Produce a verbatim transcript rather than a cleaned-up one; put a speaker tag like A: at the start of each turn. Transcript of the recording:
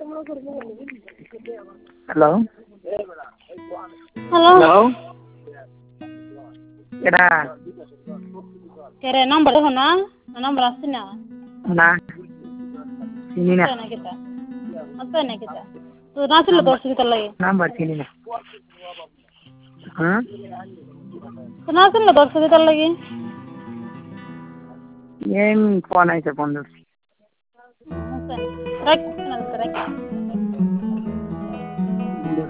A: hello
B: hello
A: hello কেডা
B: কেরে number দেখো না নাম্বার আসছে না
A: না চিনি না
B: আছে না কিতা আছে না কিতা তো না ছিল দশ কিতা লাগে
A: নাম্বার চিনি না হ্যাঁ
B: তো না ছিল দশ কিতা লাগে
A: এম ফোন আইছে ফোন
B: রাখ